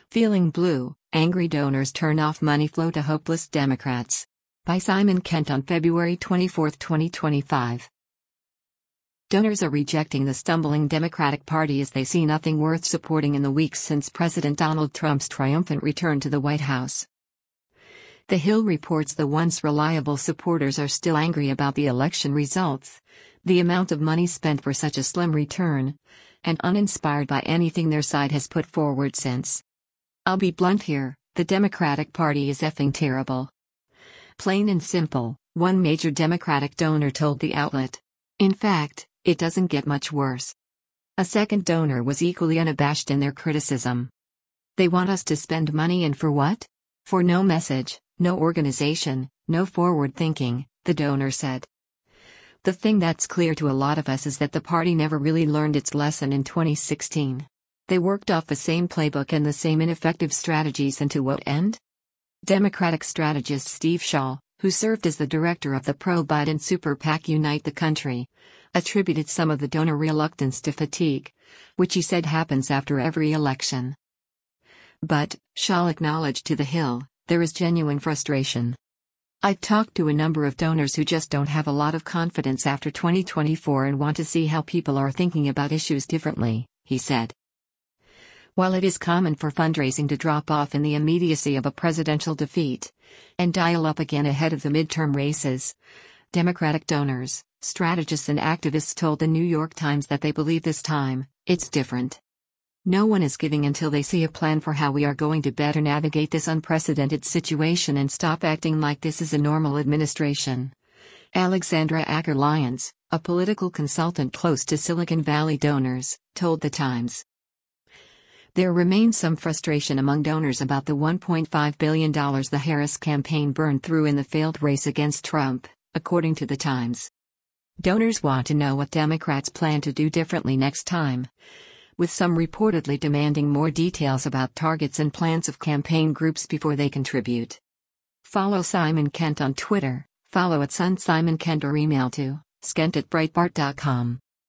Feeling Blue, Angry Donors Turn Off Money Flow to Hopeless Democrats. By Simon Kent on February 24, 2025. Donors are rejecting the stumbling Democratic Party as they see nothing worth supporting in the weeks since President Donald Trump's triumphant return to the White House. The Hill reports the once reliable supporters are still angry about the election results, the amount of money spent for such a slim return, and uninspired by anything their side has put forward since. I'll be blunt here, the Democratic Party is effing terrible. Plain and simple, one major Democratic donor told the outlet. In fact, it doesn't get much worse. A second donor was equally unabashed in their criticism. They want us to spend money, and for what? For no message, no organization, no forward thinking, the donor said. The thing that's clear to a lot of us is that the party never really learned its lesson in 2016. They worked off the same playbook and the same ineffective strategies, and to what end? Democratic strategist Steve Shaw, who served as the director of the pro-Biden super PAC Unite the Country, attributed some of the donor reluctance to fatigue, which he said happens after every election. But, Shaw acknowledged to The Hill, there is genuine frustration. I've talked to a number of donors who just don't have a lot of confidence after 2024 and want to see how people are thinking about issues differently, he said. While it is common for fundraising to drop off in the immediacy of a presidential defeat and dial up again ahead of the midterm races, Democratic donors, strategists and activists told the New York Times that they believe this time, it's different. No one is giving until they see a plan for how we are going to better navigate this unprecedented situation and stop acting like this is a normal administration. Alexandra Acker-Lyons, a political consultant close to Silicon Valley donors, told The Times. There remains some frustration among donors about the $1.5 billion the Harris campaign burned through in the failed race against Trump, according to The Times. Donors want to know what Democrats plan to do differently next time, with some reportedly demanding more details about targets and plans of campaign groups before they contribute. Follow Simon Kent on Twitter, follow @SunSimonKent or email to skent@breitbart.com.